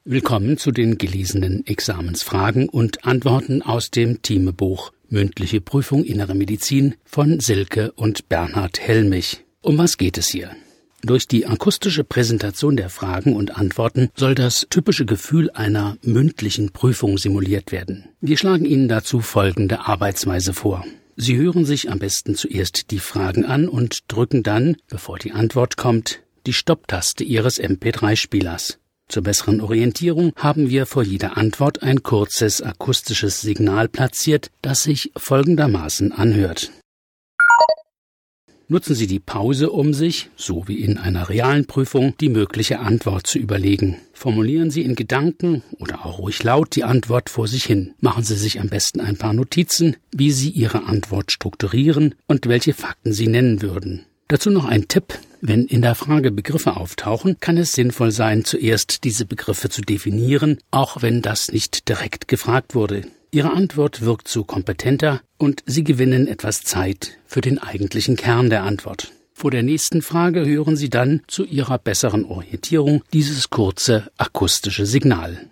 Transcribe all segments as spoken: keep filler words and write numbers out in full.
Willkommen zu den gelesenen Examensfragen und Antworten aus dem Thieme-Buch Mündliche Prüfung Innere Medizin von Silke und Bernhard Helmich. Um was geht es hier? Durch die akustische Präsentation der Fragen und Antworten soll das typische Gefühl einer mündlichen Prüfung simuliert werden. Wir schlagen Ihnen dazu folgende Arbeitsweise vor. Sie hören sich am besten zuerst die Fragen an und drücken dann, bevor die Antwort kommt, die Stopptaste Ihres M P drei Spielers. Zur besseren Orientierung haben wir vor jeder Antwort ein kurzes akustisches Signal platziert, das sich folgendermaßen anhört. Nutzen Sie die Pause, um sich, so wie in einer realen Prüfung, die mögliche Antwort zu überlegen. Formulieren Sie in Gedanken oder auch ruhig laut die Antwort vor sich hin. Machen Sie sich am besten ein paar Notizen, wie Sie Ihre Antwort strukturieren und welche Fakten Sie nennen würden. Dazu noch ein Tipp: Wenn in der Frage Begriffe auftauchen, kann es sinnvoll sein, zuerst diese Begriffe zu definieren, auch wenn das nicht direkt gefragt wurde. Ihre Antwort wirkt so kompetenter und Sie gewinnen etwas Zeit für den eigentlichen Kern der Antwort. Vor der nächsten Frage hören Sie dann zu Ihrer besseren Orientierung dieses kurze akustische Signal.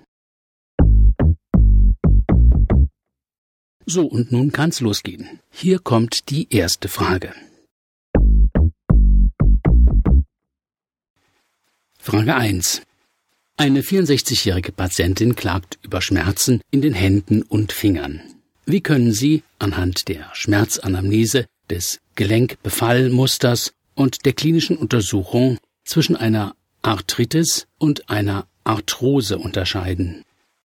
So, und nun kann's losgehen. Hier kommt die erste Frage. Frage eins. Eine vierundsechzigjährige Patientin klagt über Schmerzen in den Händen und Fingern. Wie können Sie anhand der Schmerzanamnese, des Gelenkbefallmusters und der klinischen Untersuchung zwischen einer Arthritis und einer Arthrose unterscheiden?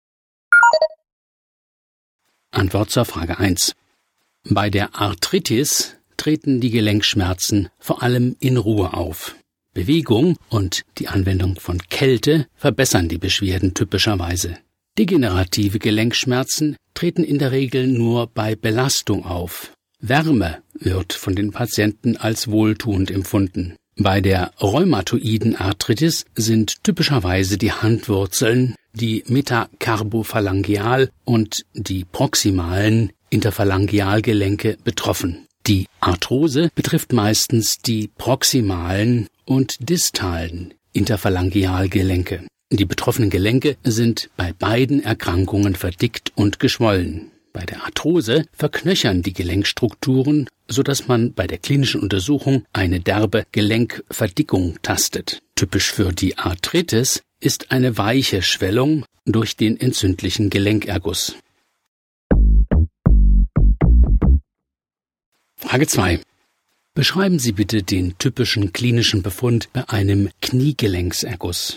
Antwort zur Frage eins. Bei der Arthritis treten die Gelenkschmerzen vor allem in Ruhe auf. Bewegung und die Anwendung von Kälte verbessern die Beschwerden typischerweise. Degenerative Gelenkschmerzen treten in der Regel nur bei Belastung auf. Wärme wird von den Patienten als wohltuend empfunden. Bei der rheumatoiden Arthritis sind typischerweise die Handwurzeln, die Metacarbophalangeal- und die proximalen Interphalangealgelenke betroffen. Die Arthrose betrifft meistens die proximalen und distalen Interphalangealgelenke. Die betroffenen Gelenke sind bei beiden Erkrankungen verdickt und geschwollen. Bei der Arthrose verknöchern die Gelenkstrukturen, sodass man bei der klinischen Untersuchung eine derbe Gelenkverdickung tastet. Typisch für die Arthritis ist eine weiche Schwellung durch den entzündlichen Gelenkerguss. Frage zwei. Beschreiben Sie bitte den typischen klinischen Befund bei einem Kniegelenkserguss.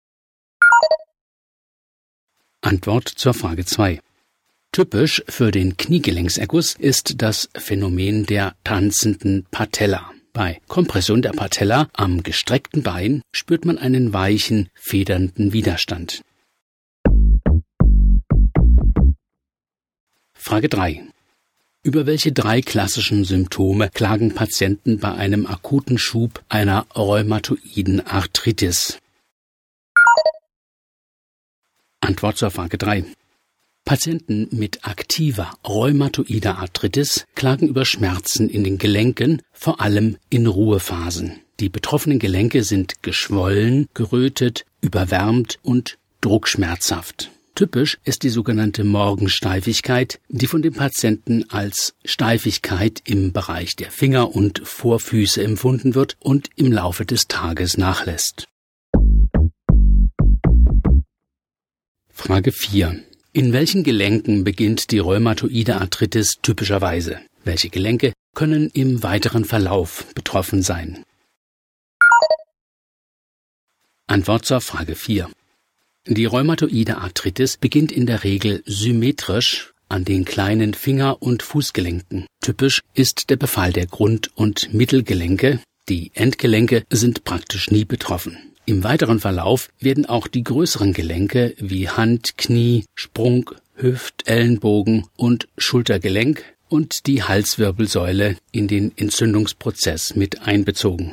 Antwort zur Frage zwei. Typisch für den Kniegelenkserguss ist das Phänomen der tanzenden Patella. Bei Kompression der Patella am gestreckten Bein spürt man einen weichen, federnden Widerstand. Frage drei. Über welche drei klassischen Symptome klagen Patienten bei einem akuten Schub einer rheumatoiden Arthritis? Antwort zur Frage drei. Patienten mit aktiver rheumatoider Arthritis klagen über Schmerzen in den Gelenken, vor allem in Ruhephasen. Die betroffenen Gelenke sind geschwollen, gerötet, überwärmt und druckschmerzhaft. Typisch ist die sogenannte Morgensteifigkeit, die von dem Patienten als Steifigkeit im Bereich der Finger und Vorfüße empfunden wird und im Laufe des Tages nachlässt. Frage vier. In welchen Gelenken beginnt die rheumatoide Arthritis typischerweise? Welche Gelenke können im weiteren Verlauf betroffen sein? Antwort zur Frage vier. Die rheumatoide Arthritis beginnt in der Regel symmetrisch an den kleinen Finger- und Fußgelenken. Typisch ist der Befall der Grund- und Mittelgelenke. Die Endgelenke sind praktisch nie betroffen. Im weiteren Verlauf werden auch die größeren Gelenke wie Hand, Knie, Sprung, Hüft-, Ellenbogen- und Schultergelenk und die Halswirbelsäule in den Entzündungsprozess mit einbezogen.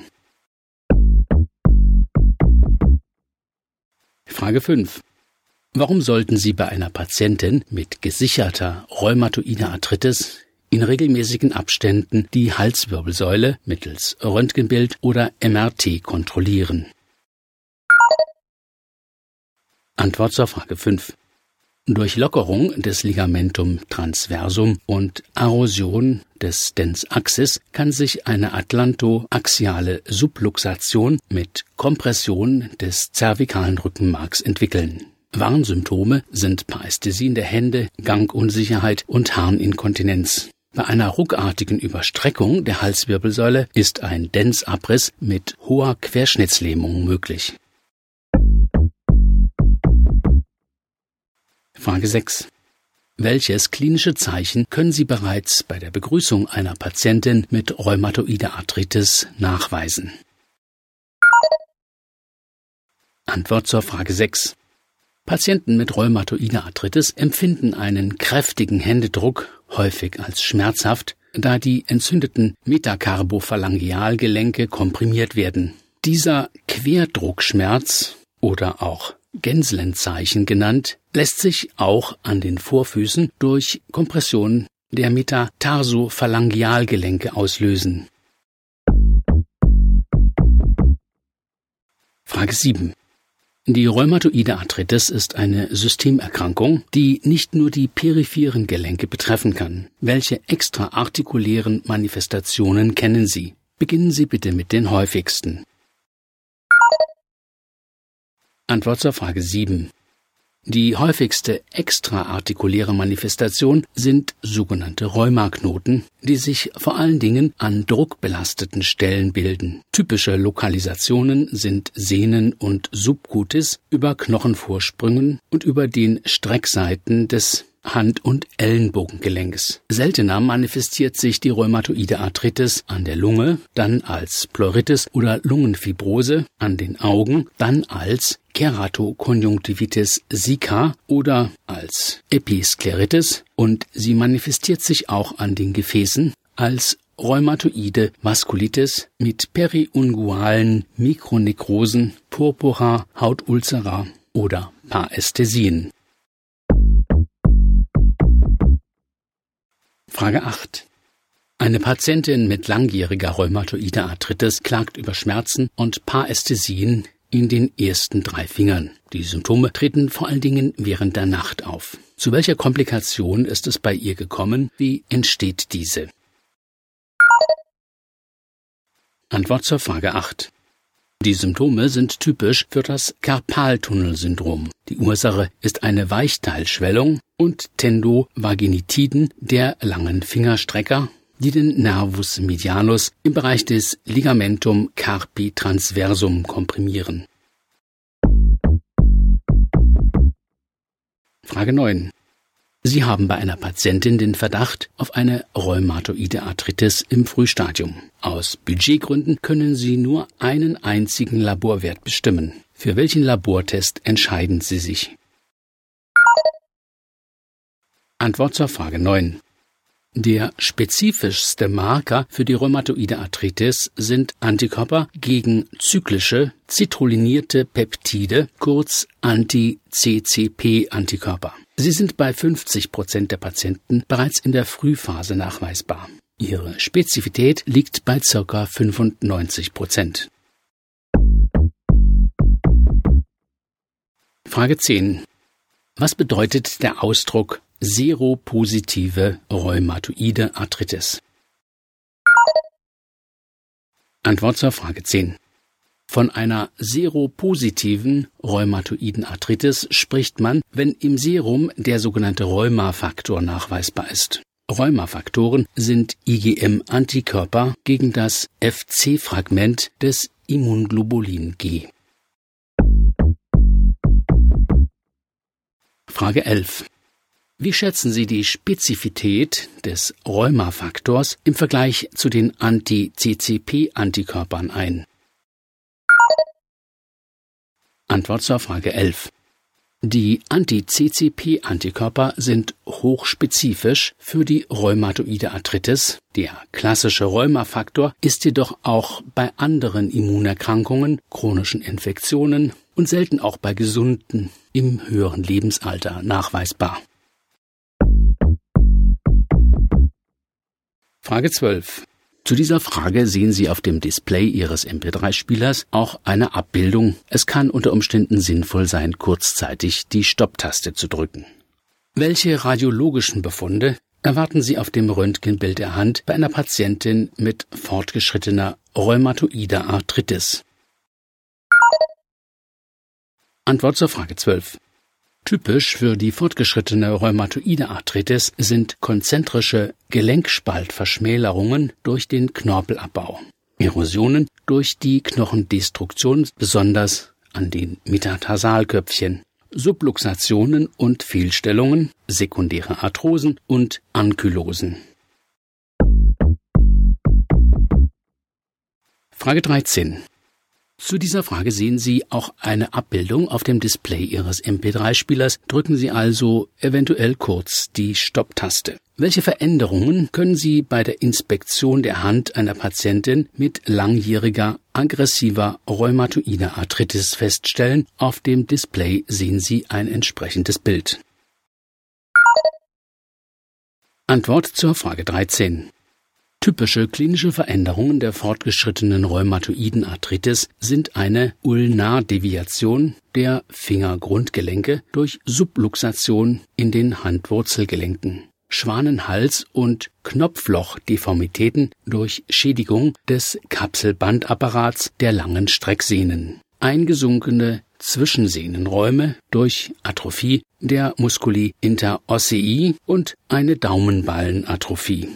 Frage fünf. Warum sollten Sie bei einer Patientin mit gesicherter rheumatoider Arthritis in regelmäßigen Abständen die Halswirbelsäule mittels Röntgenbild oder M R T kontrollieren? Antwort zur Frage fünf. Durch Lockerung des Ligamentum transversum und Arrosion des Dens axis kann sich eine atlantoaxiale Subluxation mit Kompression des zervikalen Rückenmarks entwickeln. Warnsymptome sind Parästhesien der Hände, Gangunsicherheit und Harninkontinenz. Bei einer ruckartigen Überstreckung der Halswirbelsäule ist ein Densabriss mit hoher Querschnittslähmung möglich. Frage sechs. Welches klinische Zeichen können Sie bereits bei der Begrüßung einer Patientin mit rheumatoider Arthritis nachweisen? Antwort zur Frage sechs. Patienten mit rheumatoider Arthritis empfinden einen kräftigen Händedruck, häufig als schmerzhaft, da die entzündeten Metacarbophalangealgelenke komprimiert werden. Dieser Querdruckschmerz oder auch Gänselendzeichen genannt, lässt sich auch an den Vorfüßen durch Kompression der Metatarsophalangealgelenke auslösen. Frage sieben. Die rheumatoide Arthritis ist eine Systemerkrankung, die nicht nur die peripheren Gelenke betreffen kann. Welche extraartikulären Manifestationen kennen Sie? Beginnen Sie bitte mit den häufigsten. Antwort zur Frage sieben. Die häufigste extraartikuläre Manifestation sind sogenannte Rheumaknoten, die sich vor allen Dingen an druckbelasteten Stellen bilden. Typische Lokalisationen sind Sehnen und Subcutis über Knochenvorsprüngen und über den Streckseiten des Hand- und Ellenbogengelenks. Seltener manifestiert sich die rheumatoide Arthritis an der Lunge, dann als Pleuritis oder Lungenfibrose, an den Augen, dann als Keratokonjunktivitis sicca oder als Episkleritis und sie manifestiert sich auch an den Gefäßen als rheumatoide Vaskulitis mit periungualen Mikronekrosen, Purpura, Hautulcera oder Parästhesien. Frage acht. Eine Patientin mit langjähriger rheumatoider Arthritis klagt über Schmerzen und Parästhesien in den ersten drei Fingern. Die Symptome treten vor allen Dingen während der Nacht auf. Zu welcher Komplikation ist es bei ihr gekommen? Wie entsteht diese? Antwort zur Frage acht. Die Symptome sind typisch für das Karpaltunnelsyndrom. Die Ursache ist eine Weichteilschwellung und Tendovaginitiden der langen Fingerstrecker, die den Nervus medianus im Bereich des Ligamentum carpi transversum komprimieren. Frage neun. Sie haben bei einer Patientin den Verdacht auf eine rheumatoide Arthritis im Frühstadium. Aus Budgetgründen können Sie nur einen einzigen Laborwert bestimmen. Für welchen Labortest entscheiden Sie sich? Antwort zur Frage neun. Der spezifischste Marker für die rheumatoide Arthritis sind Antikörper gegen zyklische citrullinierte Peptide, kurz Anti-C C P-Antikörper. Sie sind bei fünfzig Prozent der Patienten bereits in der Frühphase nachweisbar. Ihre Spezifität liegt bei ca. fünfundneunzig Prozent. Frage zehn. Was bedeutet der Ausdruck seropositive rheumatoide Arthritis? Antwort zur Frage zehn. Von einer seropositiven rheumatoiden Arthritis spricht man, wenn im Serum der sogenannte Rheumafaktor nachweisbar ist. Rheumafaktoren sind I G M-Antikörper gegen das F C-Fragment des Immunglobulin G. Frage elf. Wie schätzen Sie die Spezifität des Rheumafaktors im Vergleich zu den Anti-C C P-Antikörpern ein? Antwort zur Frage elf. Die Anti-C C P-Antikörper sind hochspezifisch für die rheumatoide Arthritis. Der klassische Rheumafaktor ist jedoch auch bei anderen Immunerkrankungen, chronischen Infektionen und selten auch bei Gesunden im höheren Lebensalter nachweisbar. Frage zwölf. Zu dieser Frage sehen Sie auf dem Display Ihres M P drei Spielers auch eine Abbildung. Es kann unter Umständen sinnvoll sein, kurzzeitig die Stopptaste zu drücken. Welche radiologischen Befunde erwarten Sie auf dem Röntgenbild der Hand bei einer Patientin mit fortgeschrittener rheumatoider Arthritis? Antwort zur Frage zwölf. Typisch für die fortgeschrittene rheumatoide Arthritis sind konzentrische Gelenkspaltverschmälerungen durch den Knorpelabbau, Erosionen durch die Knochendestruktion, besonders an den Metatarsalköpfchen, Subluxationen und Fehlstellungen, sekundäre Arthrosen und Ankylosen. Frage dreizehn. Zu dieser Frage sehen Sie auch eine Abbildung auf dem Display Ihres M P drei Spielers. Drücken Sie also eventuell kurz die Stopptaste. Welche Veränderungen können Sie bei der Inspektion der Hand einer Patientin mit langjähriger, aggressiver rheumatoider Arthritis feststellen? Auf dem Display sehen Sie ein entsprechendes Bild. Antwort zur Frage dreizehn. Typische klinische Veränderungen der fortgeschrittenen rheumatoiden Arthritis sind eine Ulnardeviation der Fingergrundgelenke durch Subluxation in den Handwurzelgelenken, Schwanenhals- und Knopflochdeformitäten durch Schädigung des Kapselbandapparats der langen Strecksehnen, eingesunkene Zwischensehnenräume durch Atrophie der Musculi interossei und eine Daumenballenatrophie.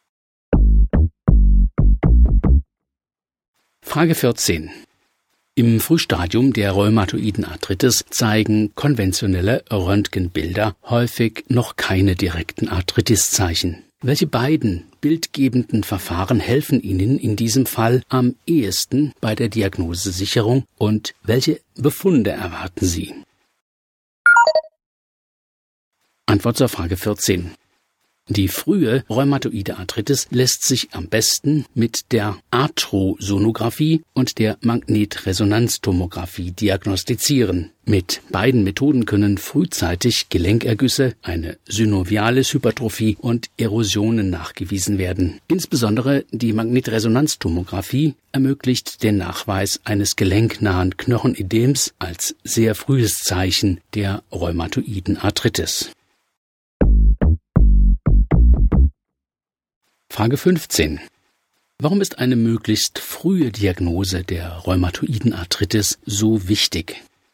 Frage vierzehn. Im Frühstadium der rheumatoiden Arthritis zeigen konventionelle Röntgenbilder häufig noch keine direkten Arthritiszeichen. Welche beiden bildgebenden Verfahren helfen Ihnen in diesem Fall am ehesten bei der Diagnosesicherung und welche Befunde erwarten Sie? Antwort zur Frage vierzehn. Die frühe rheumatoide Arthritis lässt sich am besten mit der Arthrosonographie und der Magnetresonanztomographie diagnostizieren. Mit beiden Methoden können frühzeitig Gelenkergüsse, eine synoviale Hypertrophie und Erosionen nachgewiesen werden. Insbesondere die Magnetresonanztomographie ermöglicht den Nachweis eines gelenknahen Knochenödems als sehr frühes Zeichen der rheumatoiden Arthritis. Frage fünfzehn. Warum ist eine möglichst frühe Diagnose der rheumatoiden Arthritis so wichtig?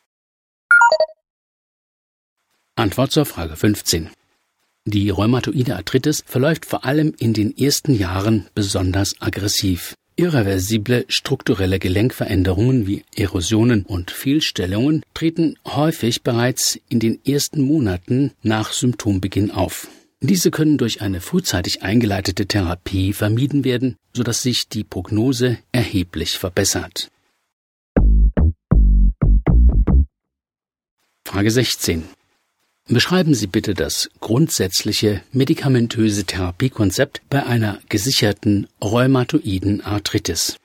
Antwort zur Frage fünfzehn. Die rheumatoide Arthritis verläuft vor allem in den ersten Jahren besonders aggressiv. Irreversible strukturelle Gelenkveränderungen wie Erosionen und Fehlstellungen treten häufig bereits in den ersten Monaten nach Symptombeginn auf. Diese können durch eine frühzeitig eingeleitete Therapie vermieden werden, sodass sich die Prognose erheblich verbessert. Frage sechzehn. Beschreiben Sie bitte das grundsätzliche medikamentöse Therapiekonzept bei einer gesicherten rheumatoiden Arthritis.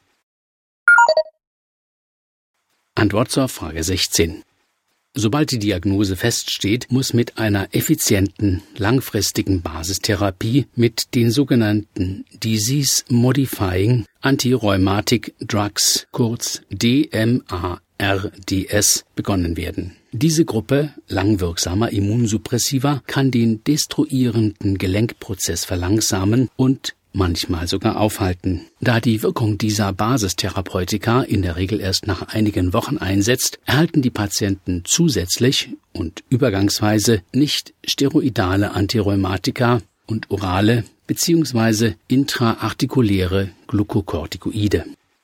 Antwort zur Frage sechzehn. Sobald die Diagnose feststeht, muss mit einer effizienten, langfristigen Basistherapie mit den sogenannten Disease Modifying Antirheumatic Drugs, kurz D M A R D S, begonnen werden. Diese Gruppe langwirksamer Immunsuppressiva kann den destruierenden Gelenkprozess verlangsamen und manchmal sogar aufhalten. Da die Wirkung dieser Basistherapeutika in der Regel erst nach einigen Wochen einsetzt, erhalten die Patienten zusätzlich und übergangsweise nicht steroidale Antirheumatika und orale bzw. intraartikuläre Glukokortikoide.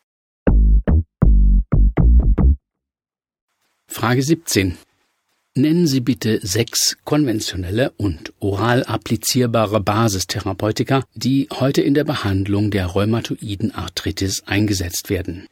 Frage siebzehn. Nennen Sie bitte sechs konventionelle und oral applizierbare Basistherapeutika, die heute in der Behandlung der rheumatoiden Arthritis eingesetzt werden.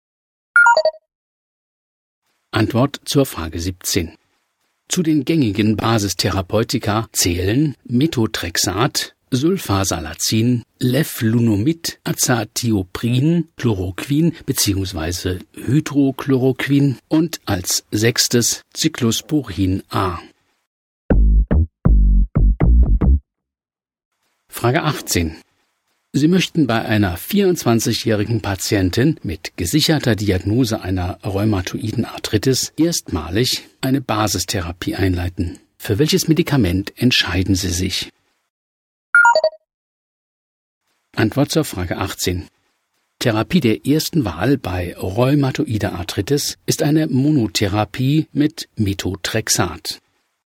Antwort zur Frage siebzehn. Zu den gängigen Basistherapeutika zählen Methotrexat, Sulfasalazin, Leflunomid, Azathioprin, Chloroquin bzw. Hydrochloroquin und als sechstes Cyclosporin A. Frage achtzehn. Sie möchten bei einer vierundzwanzigjährigen Patientin mit gesicherter Diagnose einer rheumatoiden Arthritis erstmalig eine Basistherapie einleiten. Für welches Medikament entscheiden Sie sich? Antwort zur Frage achtzehn. Therapie der ersten Wahl bei rheumatoider Arthritis ist eine Monotherapie mit Methotrexat.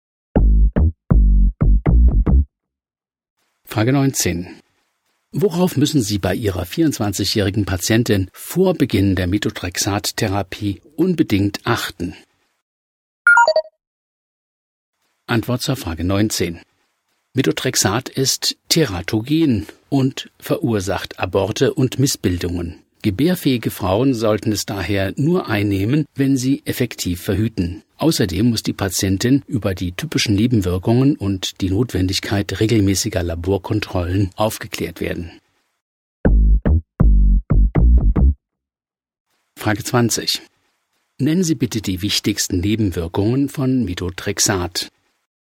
Frage neunzehn. Worauf müssen Sie bei Ihrer vierundzwanzigjährigen Patientin vor Beginn der Methotrexat-Therapie unbedingt achten? Antwort zur Frage neunzehn. Methotrexat ist teratogen und verursacht Aborte und Missbildungen. Gebärfähige Frauen sollten es daher nur einnehmen, wenn sie effektiv verhüten. Außerdem muss die Patientin über die typischen Nebenwirkungen und die Notwendigkeit regelmäßiger Laborkontrollen aufgeklärt werden. Frage zwanzig. Nennen Sie bitte die wichtigsten Nebenwirkungen von Methotrexat.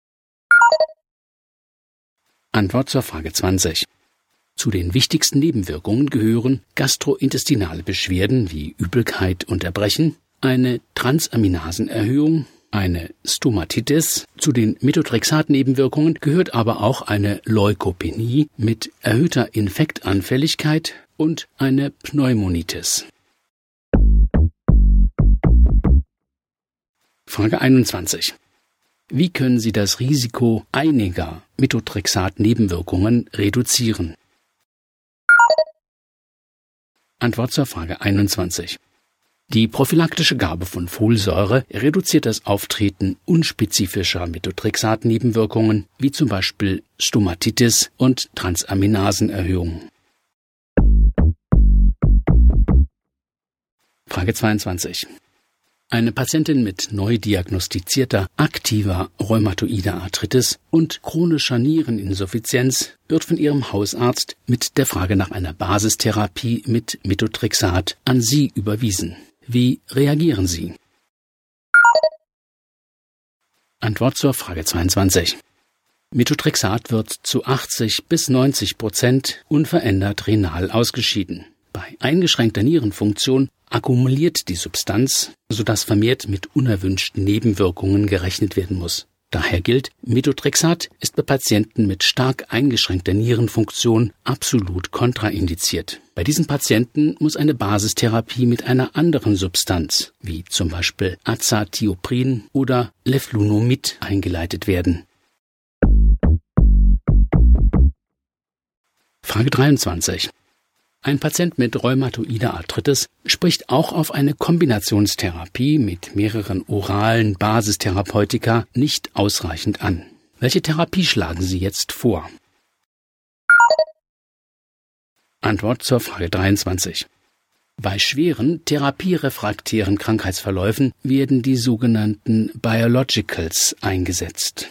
Antwort zur Frage zwanzig. Zu den wichtigsten Nebenwirkungen gehören gastrointestinale Beschwerden wie Übelkeit und Erbrechen, eine Transaminasenerhöhung, eine Stomatitis. Zu den Methotrexat-Nebenwirkungen gehört aber auch eine Leukopenie mit erhöhter Infektanfälligkeit und eine Pneumonitis. Frage einundzwanzig. Wie können Sie das Risiko einiger Methotrexat-Nebenwirkungen reduzieren? Antwort zur Frage einundzwanzig. Die prophylaktische Gabe von Folsäure reduziert das Auftreten unspezifischer Methotrexat-Nebenwirkungen, wie zum Beispiel Stomatitis und Transaminasenerhöhung. Frage zweiundzwanzig. Eine Patientin mit neu diagnostizierter aktiver rheumatoider Arthritis und chronischer Niereninsuffizienz wird von ihrem Hausarzt mit der Frage nach einer Basistherapie mit Methotrexat an Sie überwiesen. Wie reagieren Sie? Antwort zur Frage zweiundzwanzig. Methotrexat wird zu achtzig bis neunzig Prozent unverändert renal ausgeschieden. Bei eingeschränkter Nierenfunktion akkumuliert die Substanz, sodass vermehrt mit unerwünschten Nebenwirkungen gerechnet werden muss. Daher gilt, Methotrexat ist bei Patienten mit stark eingeschränkter Nierenfunktion absolut kontraindiziert. Bei diesen Patienten muss eine Basistherapie mit einer anderen Substanz, wie zum Beispiel Azathioprин oder Leflunomid, eingeleitet werden. Frage dreiundzwanzig. Ein Patient mit rheumatoider Arthritis spricht auch auf eine Kombinationstherapie mit mehreren oralen Basistherapeutika nicht ausreichend an. Welche Therapie schlagen Sie jetzt vor? Antwort zur Frage dreiundzwanzig. Bei schweren therapierefraktären Krankheitsverläufen werden die sogenannten Biologicals eingesetzt.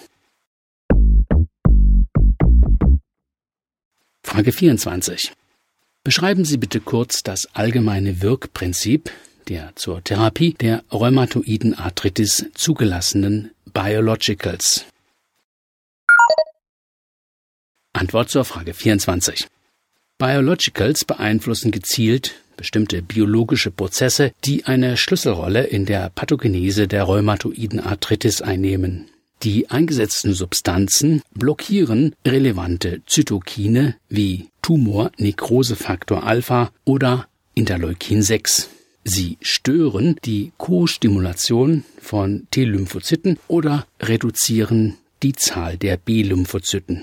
Frage vierundzwanzig. Beschreiben Sie bitte kurz das allgemeine Wirkprinzip der zur Therapie der rheumatoiden Arthritis zugelassenen Biologicals. Antwort zur Frage vierundzwanzig. Biologicals beeinflussen gezielt bestimmte biologische Prozesse, die eine Schlüsselrolle in der Pathogenese der rheumatoiden Arthritis einnehmen. Die eingesetzten Substanzen blockieren relevante Zytokine wie Tumor-Nekrosefaktor Alpha oder Interleukin sechs. Sie stören die Co-Stimulation von T-Lymphozyten oder reduzieren die Zahl der B-Lymphozyten.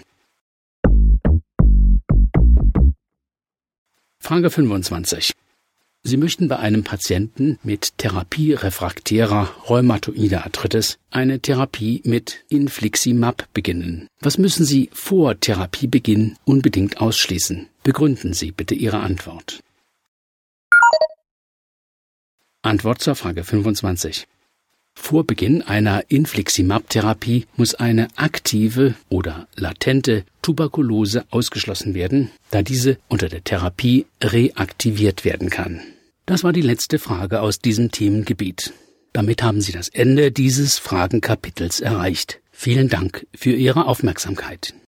Frage fünfundzwanzig. Sie möchten bei einem Patienten mit therapierefraktärer rheumatoider Arthritis eine Therapie mit Infliximab beginnen. Was müssen Sie vor Therapiebeginn unbedingt ausschließen? Begründen Sie bitte Ihre Antwort. Antwort zur Frage fünfundzwanzig. Vor Beginn einer Infliximab-Therapie muss eine aktive oder latente Tuberkulose ausgeschlossen werden, da diese unter der Therapie reaktiviert werden kann. Das war die letzte Frage aus diesem Themengebiet. Damit haben Sie das Ende dieses Fragenkapitels erreicht. Vielen Dank für Ihre Aufmerksamkeit.